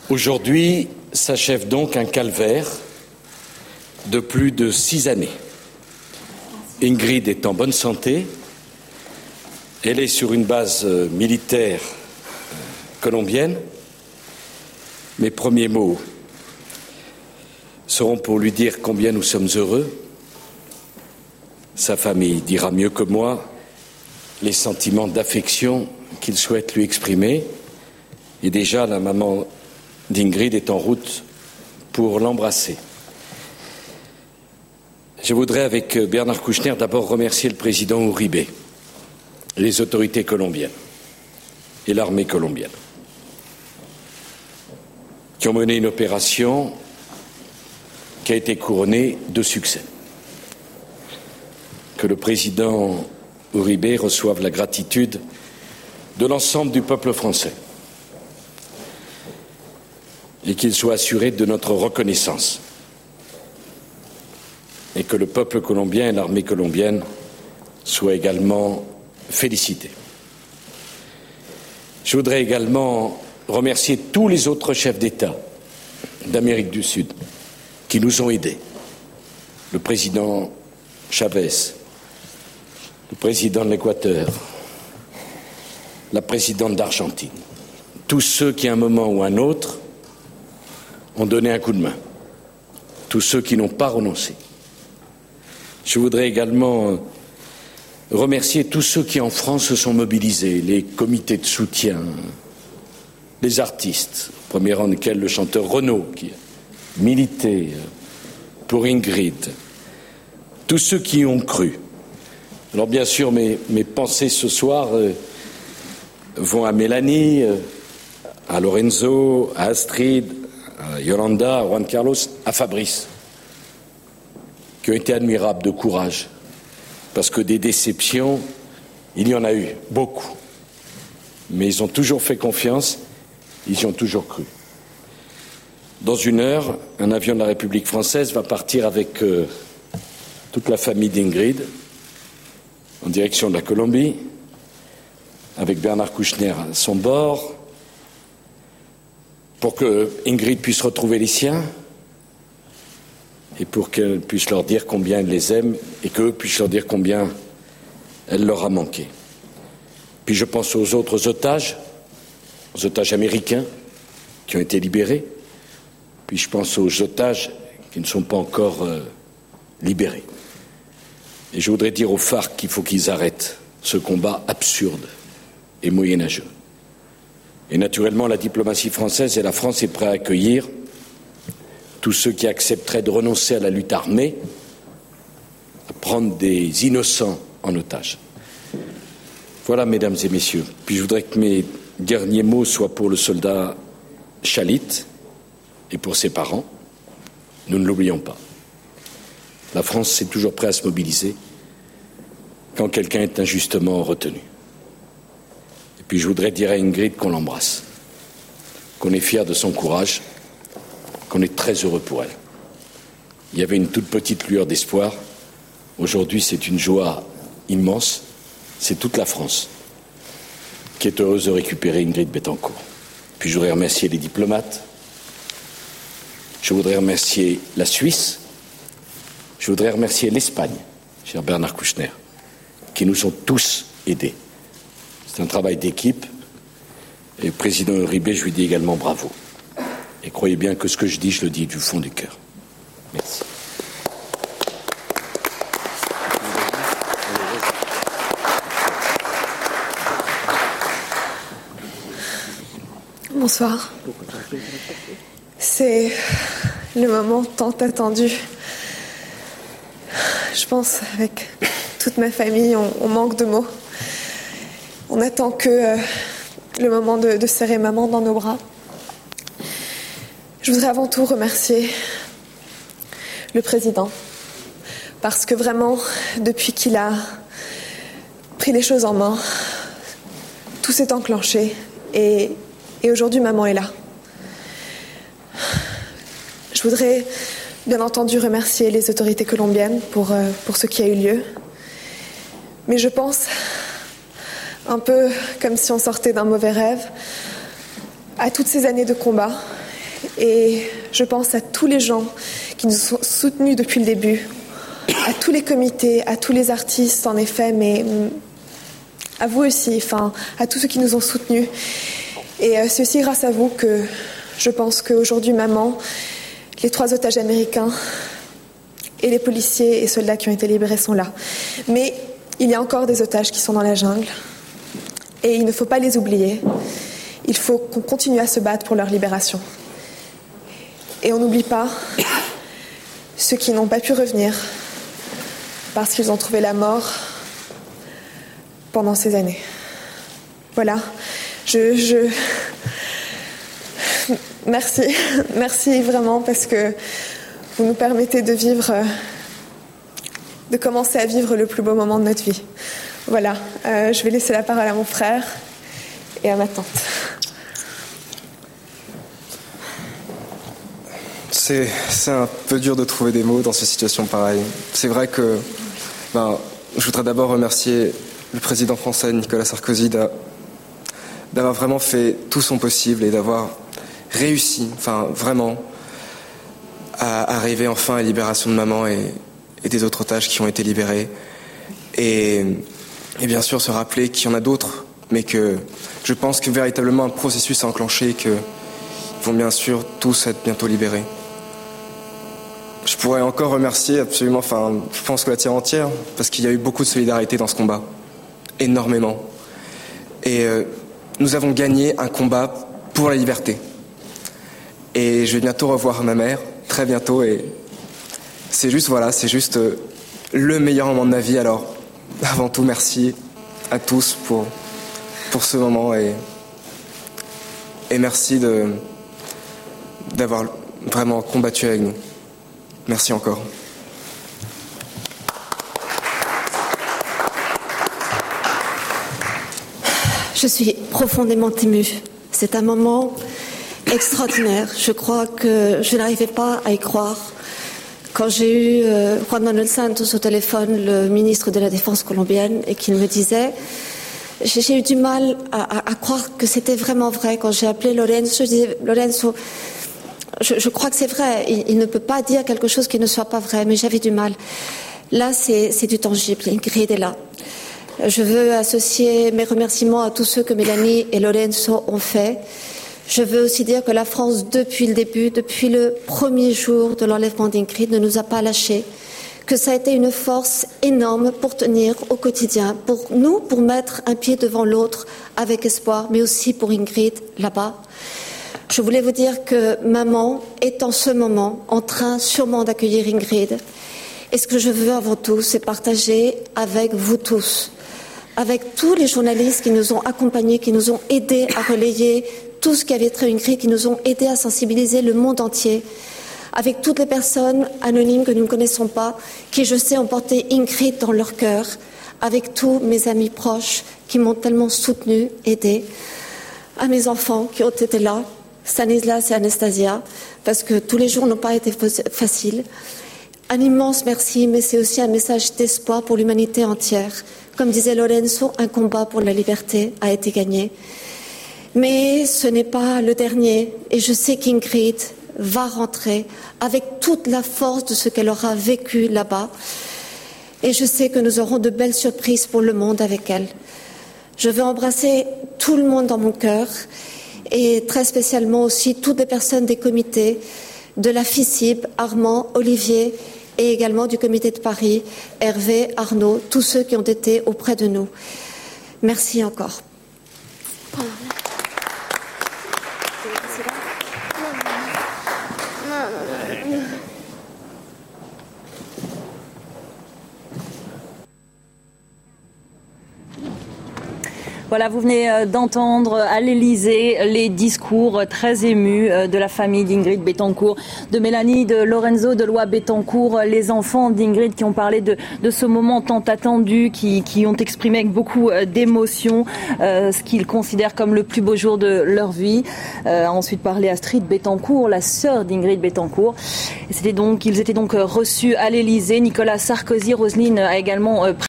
Aujourd'hui s'achève donc un calvaire de plus de 6 années. Ingrid est en bonne santé. Elle est sur une base militaire colombienne. Mes premiers mots seront pour lui dire combien nous sommes heureux. Sa famille dira mieux que moi les sentiments d'affection qu'il souhaite lui exprimer. Et déjà, la maman d'Ingrid est en route pour l'embrasser. Je voudrais, avec Bernard Kouchner, d'abord remercier le président Uribe, les autorités colombiennes et l'armée colombienne, qui ont mené une opération qui a été couronnée de succès. Que le président Uribe reçoive la gratitude de l'ensemble du peuple français et qu'il soit assuré de notre reconnaissance et que le peuple colombien et l'armée colombienne soient également félicités. Je voudrais également remercier tous les autres chefs d'État d'Amérique du Sud qui nous ont aidés. Le président Chavez, le président de l'Équateur, la présidente d'Argentine, tous ceux qui, à un moment ou à un autre, ont donné un coup de main, tous ceux qui n'ont pas renoncé. Je voudrais également remercier tous ceux qui, en France, se sont mobilisés, les comités de soutien, les artistes, au premier rang desquels le chanteur Renaud, qui a milité pour Ingrid, tous ceux qui y ont cru. Alors bien sûr, mes pensées ce soir vont à Mélanie, à Lorenzo, à Astrid, à Yolanda, à Juan Carlos, à Fabrice, qui ont été admirables de courage, parce que des déceptions, il y en a eu, beaucoup. Mais ils ont toujours fait confiance, ils y ont toujours cru. Dans 1 heure, un avion de la République française va partir avec toute la famille d'Ingrid en direction de la Colombie, avec Bernard Kouchner à son bord, pour que Ingrid puisse retrouver les siens et pour qu'elle puisse leur dire combien elle les aime et qu'eux puissent leur dire combien elle leur a manqué. Puis je pense aux autres otages américains qui ont été libérés, puis je pense aux otages qui ne sont pas encore libérés. Et je voudrais dire aux FARC qu'il faut qu'ils arrêtent ce combat absurde et moyenâgeux. Et naturellement, la diplomatie française et la France est prête à accueillir tous ceux qui accepteraient de renoncer à la lutte armée, à prendre des innocents en otage. Voilà, mesdames et messieurs. Puis je voudrais que mes derniers mots soient pour le soldat Chalit et pour ses parents. Nous ne l'oublions pas. La France est toujours prête à se mobiliser quand quelqu'un est injustement retenu. Et puis je voudrais dire à Ingrid qu'on l'embrasse, qu'on est fiers de son courage, qu'on est très heureux pour elle. Il y avait une toute petite lueur d'espoir. Aujourd'hui, c'est une joie immense. C'est toute la France qui est heureuse de récupérer Ingrid Betancourt. Puis je voudrais remercier les diplomates. Je voudrais remercier la Suisse. Je voudrais remercier l'Espagne, cher Bernard Kouchner, qui nous ont tous aidés. C'est un travail d'équipe. Et le président Uribe, je lui dis également bravo. Et croyez bien que ce que je dis, je le dis du fond du cœur. Merci. Bonsoir. C'est le moment tant attendu. Je pense, avec toute ma famille, on manque de mots. On attend que le moment de serrer maman dans nos bras. Je voudrais avant tout remercier le président, parce que vraiment, depuis qu'il a pris les choses en main, tout s'est enclenché et aujourd'hui, maman est là. Je voudrais bien entendu remercier les autorités colombiennes pour ce qui a eu lieu. Mais je pense, un peu comme si on sortait d'un mauvais rêve, à toutes ces années de combat Et je pense à tous les gens qui nous ont soutenus depuis le début, à tous les comités, à tous les artistes en effet, mais à vous aussi, à tous ceux qui nous ont soutenus. Et c'est aussi grâce à vous que je pense qu'aujourd'hui, maman, les 3 otages américains et les policiers et soldats qui ont été libérés sont là. Mais il y a encore des otages qui sont dans la jungle et il ne faut pas les oublier. Il faut qu'on continue à se battre pour leur libération. Et on n'oublie pas ceux qui n'ont pas pu revenir parce qu'ils ont trouvé la mort pendant ces années. Voilà. Merci vraiment parce que vous nous permettez de commencer à vivre le plus beau moment de notre vie. Voilà, je vais laisser la parole à mon frère et à ma tante. C'est un peu dur de trouver des mots dans ces situations pareilles. C'est vrai que je voudrais d'abord remercier le président français Nicolas Sarkozy d'avoir vraiment fait tout son possible et d'avoir réussi, vraiment, à arriver enfin à la libération de maman et des autres otages qui ont été libérés. Et bien sûr se rappeler qu'il y en a d'autres, mais que je pense que véritablement un processus a enclenché et qu'ils vont bien sûr tous être bientôt libérés. Je pourrais encore remercier absolument, je pense que la terre entière, parce qu'il y a eu beaucoup de solidarité dans ce combat. Énormément. Et nous avons gagné un combat pour la liberté. Et je vais bientôt revoir ma mère, très bientôt, et c'est juste le meilleur moment de ma vie. Alors, avant tout, merci à tous pour ce moment et merci d'avoir vraiment combattu avec nous. Merci encore. Je suis profondément émue. C'est un moment extraordinaire. Je crois que je n'arrivais pas à y croire. Quand j'ai eu Juan Manuel Santos au téléphone, le ministre de la Défense colombienne, et qu'il me disait, j'ai eu du mal à croire que c'était vraiment vrai. Quand j'ai appelé Lorenzo, je disais, Lorenzo, je crois que c'est vrai. Il ne peut pas dire quelque chose qui ne soit pas vrai, mais j'avais du mal. Là, c'est du tangible. Ingrid est là. Je veux associer mes remerciements à tous ceux que Mélanie et Lorenzo ont fait. Je veux aussi dire que la France, depuis le début, depuis le premier jour de l'enlèvement d'Ingrid, ne nous a pas lâchés, que ça a été une force énorme pour tenir au quotidien, pour nous, pour mettre un pied devant l'autre avec espoir, mais aussi pour Ingrid là-bas. Je voulais vous dire que maman est en ce moment en train sûrement d'accueillir Ingrid. Et ce que je veux avant tout, c'est partager avec vous tous, avec tous les journalistes qui nous ont accompagnés, qui nous ont aidés à relayer tout ce qui avait trait à Ingrid, qui nous ont aidés à sensibiliser le monde entier, avec toutes les personnes anonymes que nous ne connaissons pas, qui, je sais, ont porté Ingrid dans leur cœur, avec tous mes amis proches qui m'ont tellement soutenue, aidée, à mes enfants qui ont été là, Stanislas et Anastasia, parce que tous les jours n'ont pas été faciles. Un immense merci, mais c'est aussi un message d'espoir pour l'humanité entière. Comme disait Lorenzo, un combat pour la liberté a été gagné. Mais ce n'est pas le dernier, et je sais qu'Ingrid va rentrer avec toute la force de ce qu'elle aura vécu là-bas. Et je sais que nous aurons de belles surprises pour le monde avec elle. Je veux embrasser tout le monde dans mon cœur, et très spécialement aussi toutes les personnes des comités, de la FICIB, Armand, Olivier, et également du comité de Paris, Hervé, Arnaud, tous ceux qui ont été auprès de nous. Merci encore. Voilà, vous venez d'entendre à l'Élysée les discours très émus de la famille d'Ingrid Betancourt, de Mélanie, de Lorenzo, de Loi Betancourt, les enfants d'Ingrid qui ont parlé de ce moment tant attendu, qui ont exprimé avec beaucoup d'émotion ce qu'ils considèrent comme le plus beau jour de leur vie. Ensuite parlé Astrid Betancourt, la sœur d'Ingrid Betancourt. Ils étaient donc reçus à l'Élysée. Nicolas Sarkozy, Roselyne a également